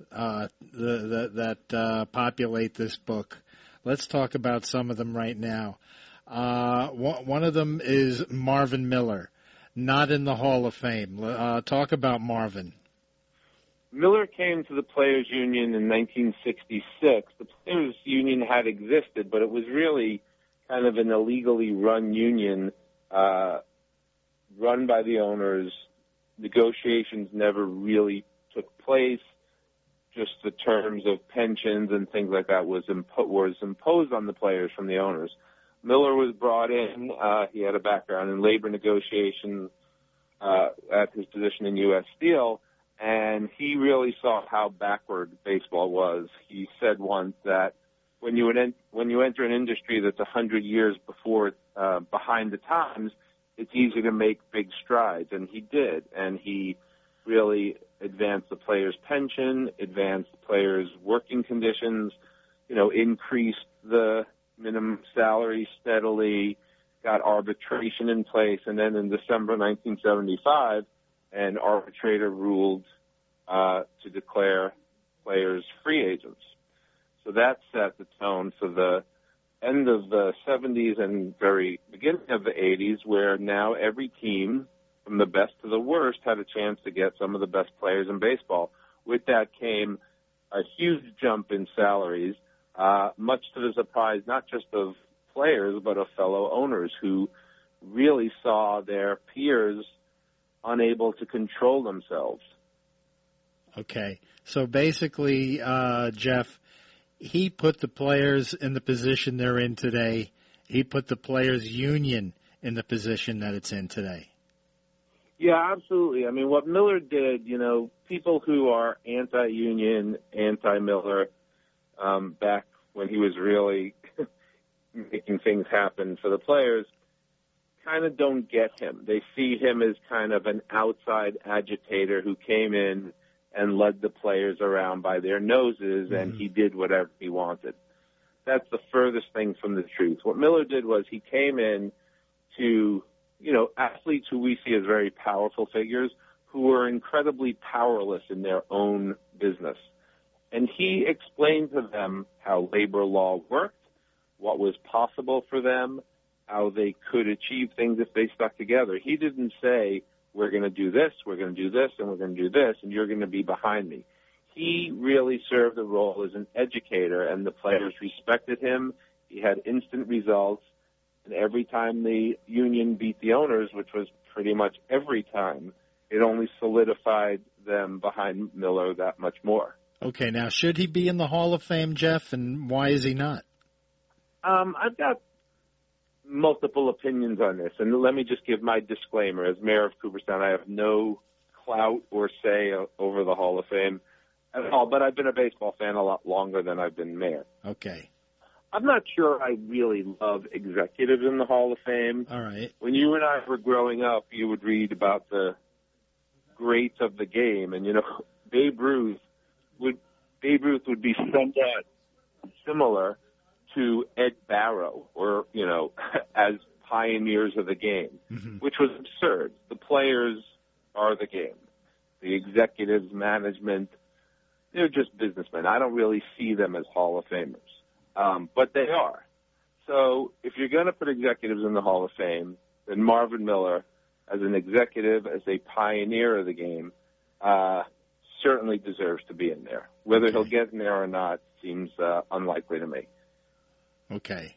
that populate this book. Let's talk about some of them right now. One of them is Marvin Miller, not in the Hall of Fame. Talk about Marvin. Miller came to the Players Union in 1966. The Players Union had existed, but it was really kind of an illegally run union, run by the owners. Negotiations never really took place. Just the terms of pensions and things like that was imposed on the players from the owners. Miller was brought in. He had a background in labor negotiations at his position in U.S. Steel. And he really saw how backward baseball was. He said once that when you enter an industry that's 100 years behind the times, it's easy to make big strides. And he did. And he really advanced the players' pension, advanced the players' working conditions, increased the minimum salary steadily, got arbitration in place. And then in December 1975, an arbitrator ruled to declare players free agents. So that set the tone for the end of the 70s and very beginning of the 80s, where now every team, from the best to the worst, had a chance to get some of the best players in baseball. With that came a huge jump in salaries, much to the surprise not just of players but of fellow owners who really saw their peers unable to control themselves. Okay. So basically, Jeff, he put the players in the position they're in today. He put the players' union in the position that it's in today. Yeah, absolutely. I mean, what Miller did, people who are anti-union, anti-Miller, back when he was really making things happen for the players, kind of don't get him. They see him as kind of an outside agitator who came in and led the players around by their noses, and he did whatever he wanted. That's the furthest thing from the truth. What Miller did was he came in to, athletes who we see as very powerful figures who were incredibly powerless in their own business. And he explained to them how labor law worked, what was possible for them, how they could achieve things if they stuck together. He didn't say, we're going to do this, we're going to do this, and we're going to do this, and you're going to be behind me. He really served the role as an educator, and the players respected him. He had instant results, and every time the union beat the owners, which was pretty much every time, it only solidified them behind Miller that much more. Okay, now, should he be in the Hall of Fame, Jeff, and why is he not? I've got multiple opinions on this, and let me just give my disclaimer. As mayor of Cooperstown, I have no clout or say over the Hall of Fame at all, but I've been a baseball fan a lot longer than I've been mayor. Okay. I'm not sure I really love executives in the Hall of Fame. All right. When you and I were growing up, you would read about the greats of the game, and, Babe Ruth would be somewhat similar to Ed Barrow, or, as pioneers of the game, which was absurd. The players are the game. The executives, management, they're just businessmen. I don't really see them as Hall of Famers, but they are. So if you're going to put executives in the Hall of Fame, then Marvin Miller, as an executive, as a pioneer of the game, certainly deserves to be in there. Whether he'll get in there or not seems unlikely to me. Okay.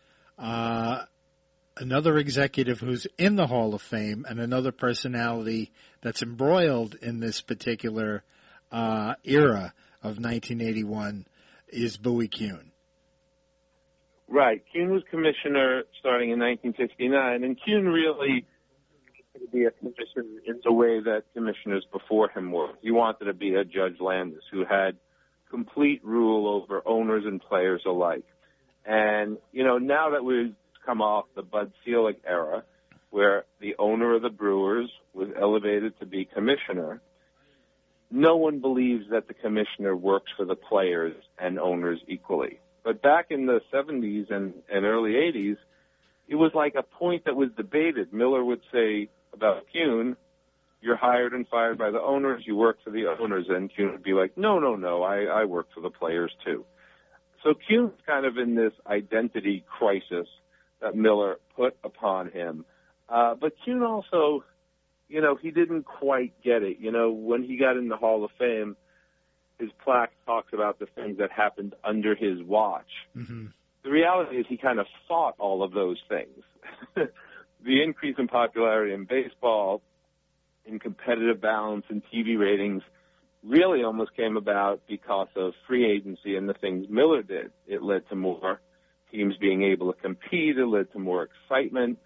Another executive who's in the Hall of Fame and another personality that's embroiled in this particular era of 1981 is Bowie Kuhn. Right. Kuhn was commissioner starting in 1969, and Kuhn really wanted to be a commissioner in the way that commissioners before him were. He wanted to be a Judge Landis who had complete rule over owners and players alike. And, now that we've come off the Bud Selig era, where the owner of the Brewers was elevated to be commissioner, no one believes that the commissioner works for the players and owners equally. But back in the 70s and early 80s, it was like a point that was debated. Miller would say about Kuhn, you're hired and fired by the owners, you work for the owners. And Kuhn would be like, no, I work for the players too. So Kuhn's kind of in this identity crisis that Miller put upon him. But Kuhn also, he didn't quite get it. When he got in the Hall of Fame, his plaque talks about the things that happened under his watch. Mm-hmm. The reality is he kind of fought all of those things. The increase in popularity in baseball, in competitive balance, in TV ratings, really almost came about because of free agency and the things Miller did. It led to more teams being able to compete. It led to more excitement.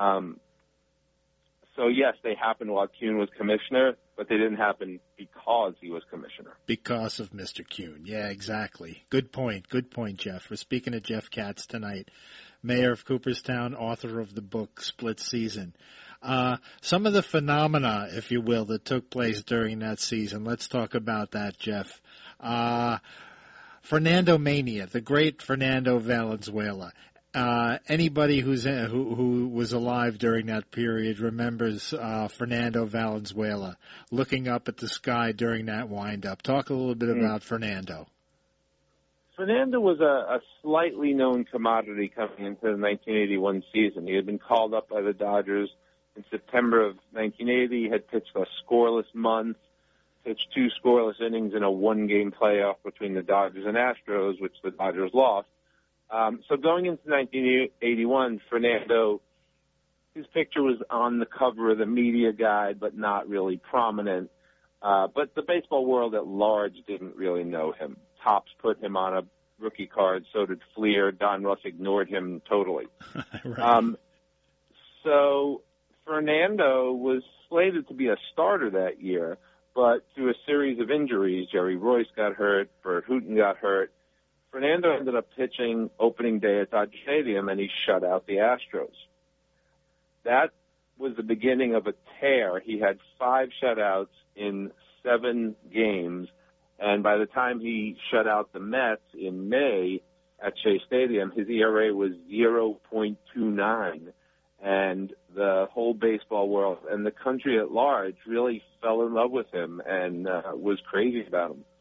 So, yes, they happened while Kuhn was commissioner, but they didn't happen because he was commissioner. Because of Mr. Kuhn. Yeah, exactly. Good point, Jeff. We're speaking to Jeff Katz tonight, mayor of Cooperstown, author of the book Split Season. Some of the phenomena, if you will, that took place during that season. Let's talk about that, Jeff. Fernando Mania, the great Fernando Valenzuela. Anybody who was alive during that period remembers Fernando Valenzuela looking up at the sky during that windup. Talk a little bit about Fernando. Fernando was a slightly known commodity coming into the 1981 season. He had been called up by the Dodgers in September of 1980. He had pitched a scoreless month, pitched 2 scoreless innings in a one-game playoff between the Dodgers and Astros, which the Dodgers lost. So going into 1981, Fernando, his picture was on the cover of the media guide, but not really prominent. But the baseball world at large didn't really know him. Topps put him on a rookie card, so did Fleer. Don Russ ignored him totally. Right. So Fernando was slated to be a starter that year, but through a series of injuries, Jerry Royce got hurt, Bert Hooton got hurt. Fernando ended up pitching opening day at Dodger Stadium, and he shut out the Astros. that was the beginning of a tear. He had 5 shutouts in 7 games, and by the time he shut out the Mets in May at Shea Stadium, his ERA was 0.29, and the whole baseball world and the country at large really fell in love with him and was crazy about him.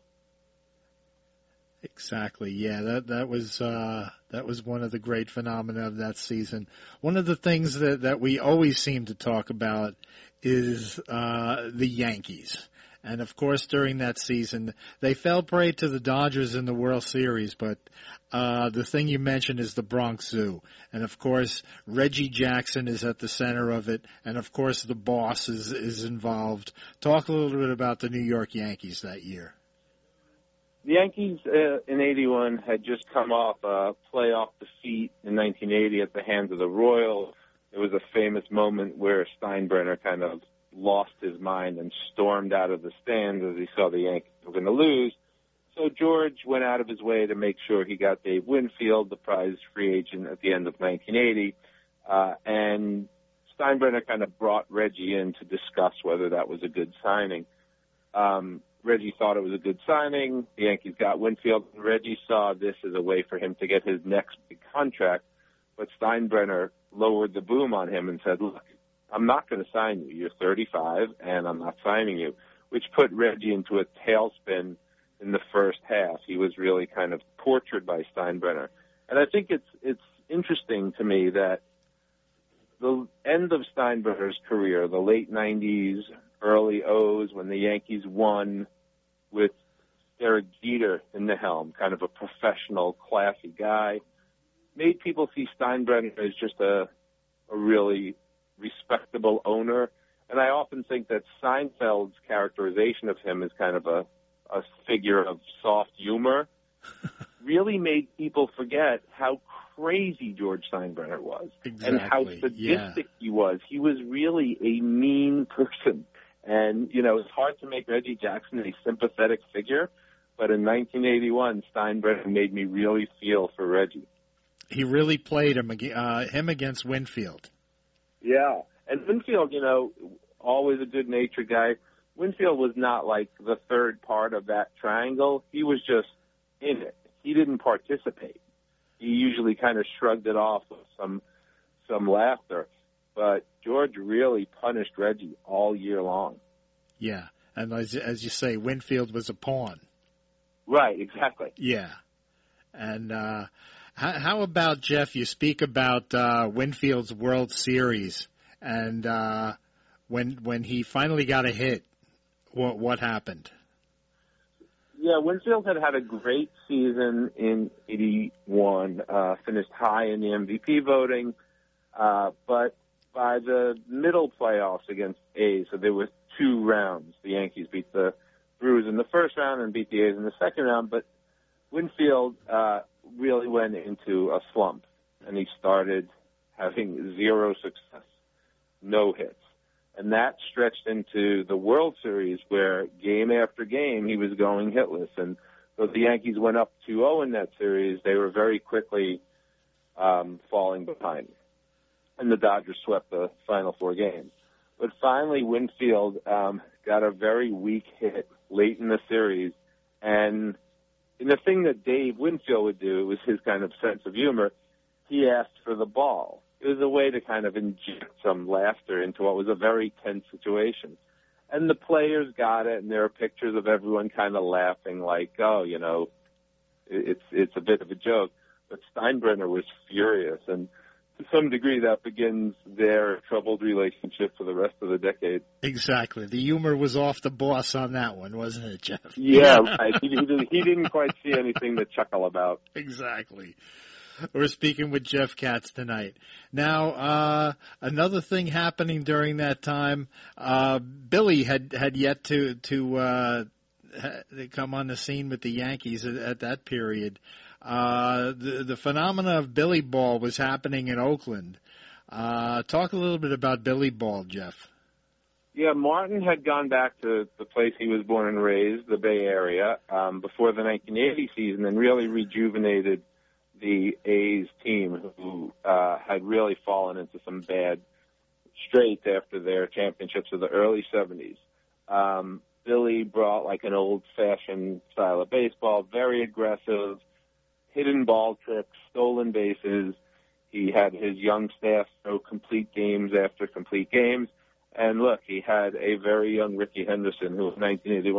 Exactly. Yeah, that was one of the great phenomena of that season. One of the things that we always seem to talk about is the Yankees. And of course, during that season, they fell prey to the Dodgers in the World Series. But the thing you mentioned is the Bronx Zoo, and of course, Reggie Jackson is at the center of it, and of course, the boss is involved. Talk a little bit about the New York Yankees that year. The Yankees in '81 had just come off a playoff defeat in 1980 at the hands of the Royals. It was a famous moment where Steinbrenner kind of lost his mind and stormed out of the stands as he saw the Yankees were going to lose. So George went out of his way to make sure he got Dave Winfield, the prize free agent, at the end of 1980. And Steinbrenner kind of brought Reggie in to discuss whether that was a good signing. Reggie thought it was a good signing. The Yankees got Winfield, and Reggie saw this as a way for him to get his next big contract. But Steinbrenner lowered the boom on him and said, look, I'm not going to sign you. You're 35, and I'm not signing you, which put Reggie into a tailspin in the first half. He was really kind of tortured by Steinbrenner. And I think it's interesting to me that the end of Steinbrenner's career, the late 90s, early O's, when the Yankees won with Derek Jeter in the helm, kind of a professional, classy guy, made people see Steinbrenner as just a really respectable owner. And I often think that Seinfeld's characterization of him as kind of a figure of soft humor really made people forget how crazy George Steinbrenner was. Exactly. And how sadistic he was. He was really a mean person. And, you know, it's hard to make Reggie Jackson a sympathetic figure, but in 1981, Steinbrenner made me really feel for Reggie. He really played him against Winfield. Yeah, and Winfield, you know, always a good-natured guy. Winfield was not like the third part of that triangle. He was just in it. He didn't participate. He usually kind of shrugged it off with some laughter. But George really punished Reggie all year long. Yeah, and as you say, Winfield was a pawn. Right, exactly. Yeah. And how about, Jeff, you speak about Winfield's World Series, and when he finally got a hit, what happened? Yeah, Winfield had a great season in '81, finished high in the MVP voting, but by the middle playoffs against A's, so there were 2 rounds. The Yankees beat the Brewers in the first round and beat the A's in the second round, but Winfield really went into a slump, and he started having 0 success, no hits. And that stretched into the World Series where game after game he was going hitless. And though the Yankees went up 2-0 in that series, they were very quickly falling behind. And the Dodgers swept the final 4 games. But finally Winfield got a very weak hit late in the series. And in the thing that Dave Winfield would do, it was his kind of sense of humor, he asked for the ball. It was a way to kind of inject some laughter into what was a very tense situation. And the players got it, and there are pictures of everyone kind of laughing like, oh, you know, it's a bit of a joke. But Steinbrenner was furious, and to some degree that begins their troubled relationship for the rest of the decade. Exactly. The humor was off the boss on that one, wasn't it, Jeff? Yeah, right. He didn't quite see anything to chuckle about. Exactly. We're speaking with Jeff Katz tonight. Now, another thing happening during that time, Billy had yet to come on the scene with the Yankees at that period. The phenomena of Billy Ball was happening in Oakland. Talk a little bit about Billy Ball, Jeff. Yeah, Martin had gone back to the place he was born and raised, the Bay Area, before the 1980 season and really rejuvenated the A's team, who had really fallen into some bad straight after their championships of the early 70s. Billy brought like an old-fashioned style of baseball, very aggressive, hidden ball tricks, stolen bases. He had his young staff throw complete games after complete games. And look, he had a very young Rickey Henderson, who in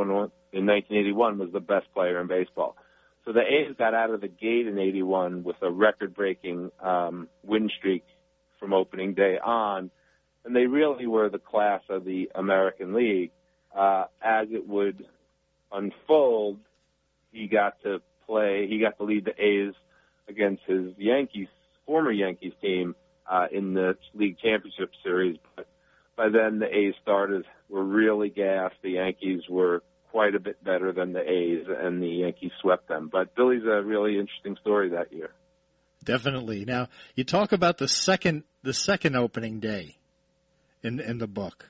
1981 was the best player in baseball. So the A's got out of the gate in 81 with a record-breaking win streak from opening day on, and they really were the class of the American League. As it would unfold, he got to lead the A's against his former Yankees team in the league championship series. But by then, the A's starters were really gassed. The Yankees were quite a bit better than the A's, and the Yankees swept them. But Billy's a really interesting story that year. Definitely. Now, you talk about the second opening day in the book.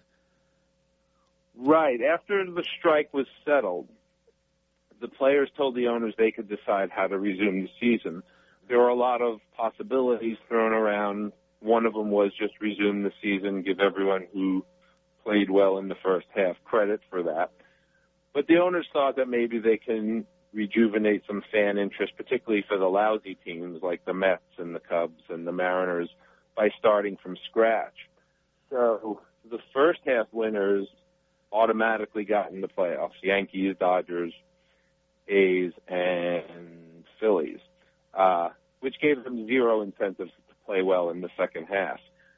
Right. After the strike was settled, the players told the owners they could decide how to resume the season. There were a lot of possibilities thrown around. One of them was just resume the season, give everyone who played well in the first half credit for that. But the owners thought that maybe they can rejuvenate some fan interest, particularly for the lousy teams like the Mets and the Cubs and the Mariners, by starting from scratch. So the first half winners automatically got in the playoffs: Yankees, Dodgers, A's, and Phillies, which gave them zero incentives to play well in the second half.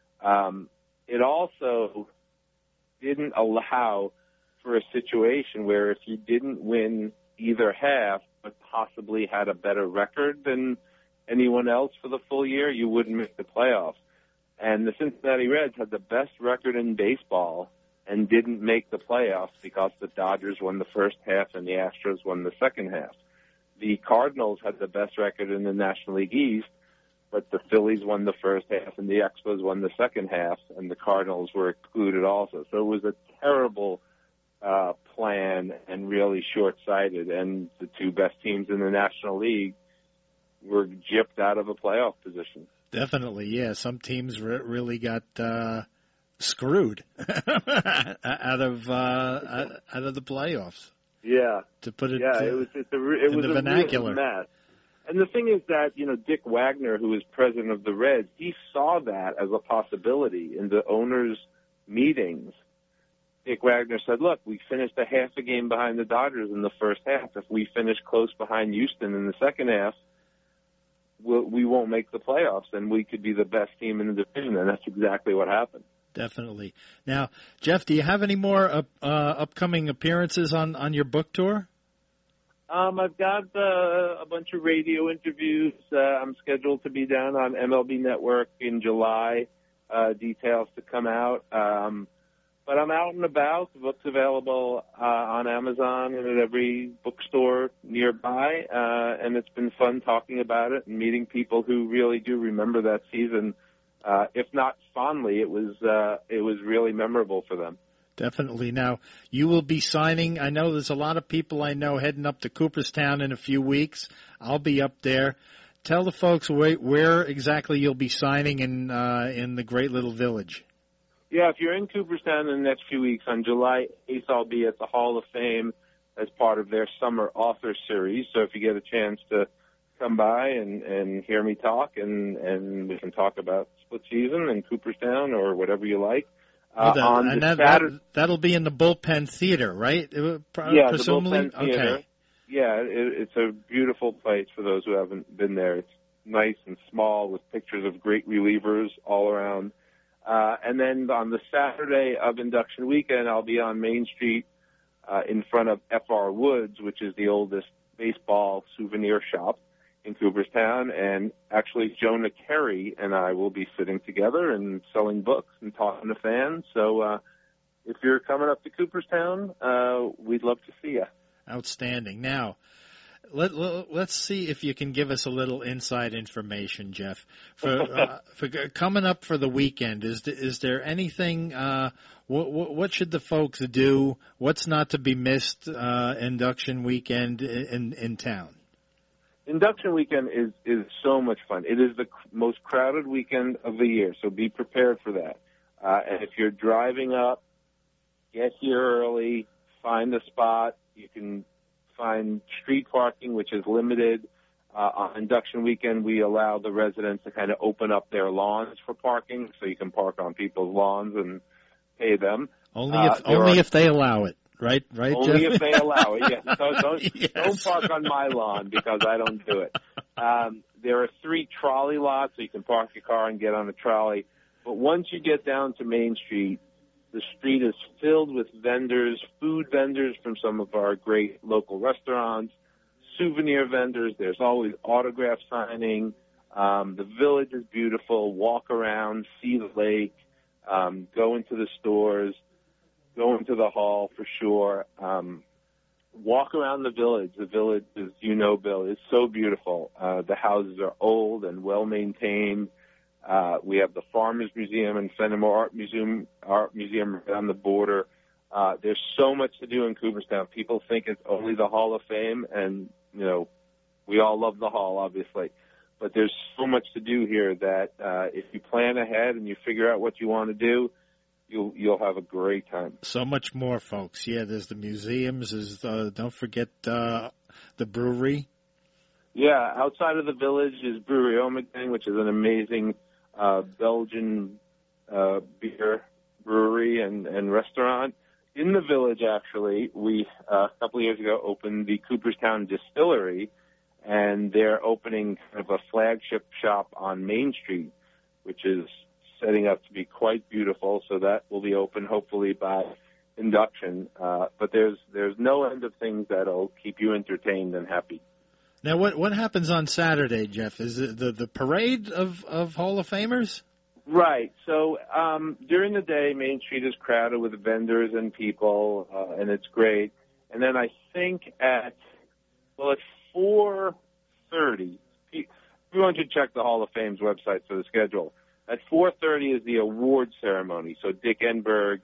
It also didn't allow for a situation where if you didn't win either half but possibly had a better record than anyone else for the full year, you wouldn't make the playoffs. And the Cincinnati Reds had the best record in baseball and didn't make the playoffs because the Dodgers won the first half and the Astros won the second half. The Cardinals had the best record in the National League East, but the Phillies won the first half and the Expos won the second half, and the Cardinals were excluded also. So it was a terrible plan and really short-sighted, and the two best teams in the National League were gypped out of a playoff position. Definitely, yeah. Some teams really got screwed out of the playoffs. Yeah, to put it, it was a vernacular mess. And the thing is that Dick Wagner, who was president of the Reds, he saw that as a possibility in the owners' meetings. Dick Wagner said, "Look, we finished a half a game behind the Dodgers in the first half. If we finish close behind Houston in the second half, we won't make the playoffs, and we could be the best team in the division." And that's exactly what happened. Definitely. Now, Jeff, do you have any more upcoming appearances on your book tour? I've got a bunch of radio interviews. I'm scheduled to be down on MLB Network in July. Details to come out. But I'm out and about. The book's available on Amazon and at every bookstore nearby. And it's been fun talking about it and meeting people who really do remember that season. If not fondly, it was really memorable for them. Definitely. Now, you will be signing. I know there's a lot of people I know heading up to Cooperstown in a few weeks. I'll be up there. Tell the folks where exactly you'll be signing in the Great Little Village. Yeah, if you're in Cooperstown in the next few weeks, on July 8th, I'll be at the Hall of Fame as part of their summer author series. So if you get a chance to come by and hear me talk, and we can talk about split season and Cooperstown or whatever you like. That'll be in the Bullpen Theater, right? Presumably? The Bullpen Theater. Okay. Yeah, it's a beautiful place for those who haven't been there. It's nice and small with pictures of great relievers all around. And then on the Saturday of induction weekend, I'll be on Main Street in front of F.R. Woods, which is the oldest baseball souvenir shop in Cooperstown. And actually, Jonah Carey and I will be sitting together and selling books and talking to fans. So if you're coming up to Cooperstown, we'd love to see you. Outstanding. Now, let's see if you can give us a little inside information, Jeff. For coming up for the weekend, is there anything? What should the folks do? What's not to be missed? Induction weekend in town. Induction weekend is so much fun. It is the most crowded weekend of the year, so be prepared for that. And if you're driving up, get here early, find a spot. You can find street parking, which is limited. On induction weekend, we allow the residents to kind of open up their lawns for parking, so you can park on people's lawns and pay them. Only if they allow it, right, only Jeff? if they allow it, yes. So don't park on my lawn because I don't do it. There are 3 trolley lots, so you can park your car and get on a trolley. But once you get down to Main Street, the street is filled with vendors, food vendors from some of our great local restaurants, souvenir vendors. There's always autograph signing. The village is beautiful. Walk around, see the lake, go into the stores, go into the hall for sure. Walk around the village. The village, as you know, Bill, is so beautiful. The houses are old and well maintained. We have the Farmers Museum and Fenimore Art Museum right on the border. There's so much to do in Cooperstown. People think it's only the Hall of Fame, and we all love the Hall, obviously. But there's so much to do here that if you plan ahead and you figure out what you want to do, you'll have a great time. So much more, folks. Yeah, there's the museums. Don't forget the brewery. Yeah, outside of the village is Brewery Ommegang, which is an amazing Belgian beer brewery and restaurant. In the village, actually, we a couple of years ago opened the Cooperstown Distillery, and they're opening kind of a flagship shop on Main Street, which is setting up to be quite beautiful. So that will be open hopefully by induction. But there's no end of things that'll keep you entertained and happy. Now, what happens on Saturday, Jeff? Is it the parade of Hall of Famers? Right. So during the day, Main Street is crowded with vendors and people, and it's great. And then I think at 4:30, everyone should check the Hall of Fame's website for the schedule. At 4:30 is the award ceremony. So Dick Enberg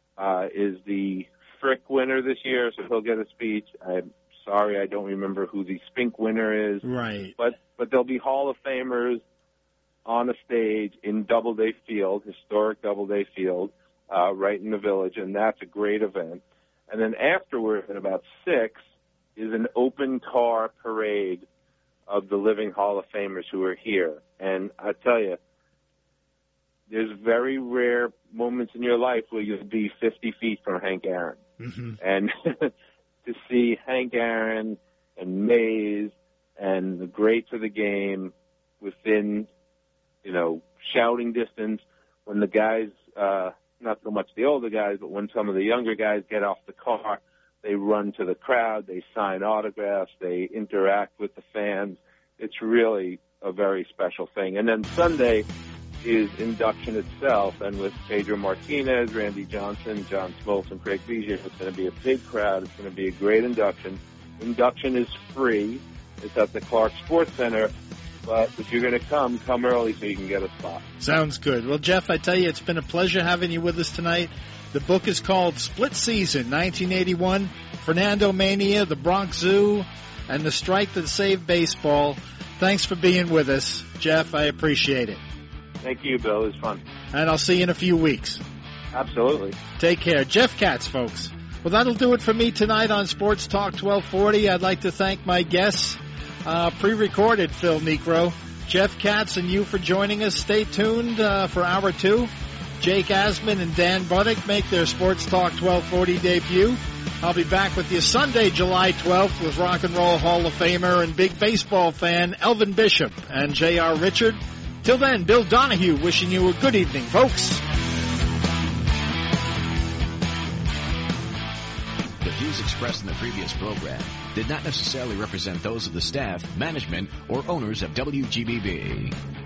is the Frick winner this year, so he'll get a speech. I'm sorry, I don't remember who the Spink winner is. Right. But there'll be Hall of Famers on a stage in Doubleday Field, historic Doubleday Field, right in the village, and that's a great event. And then afterward, at about 6, is an open car parade of the living Hall of Famers who are here. And I tell you, there's very rare moments in your life where you'll be 50 feet from Hank Aaron. Mm-hmm. And to see Hank Aaron and Mays and the greats of the game within, shouting distance, when the guys, not so much the older guys, but when some of the younger guys get off the car, they run to the crowd, they sign autographs, they interact with the fans. It's really a very special thing. And then Sunday is induction itself, and with Pedro Martinez, Randy Johnson, John Smoltz, and Craig Biggio, it's going to be a big crowd. It's going to be a great induction. Induction is free. It's at the Clark Sports Center. But if you're going to come early so you can get a spot. Sounds good. Well, Jeff, I tell you, it's been a pleasure having you with us tonight. The book is called Split Season, 1981, Fernando Mania, the Bronx Zoo, and the Strike That Saved Baseball. Thanks for being with us, Jeff. I appreciate it. Thank you, Bill. It was fun. And I'll see you in a few weeks. Absolutely. Take care. Jeff Katz, folks. Well, that'll do it for me tonight on Sports Talk 1240. I'd like to thank my guests. Pre-recorded Phil Necro, Jeff Katz, and you for joining us. Stay tuned for Hour 2. Jake Asman and Dan Buddick make their Sports Talk 1240 debut. I'll be back with you Sunday, July 12th with Rock and Roll Hall of Famer and big baseball fan Elvin Bishop and J.R. Richard. Till then, Bill Donahue wishing you a good evening, folks. The views expressed in the previous program did not necessarily represent those of the staff, management, or owners of WGBB.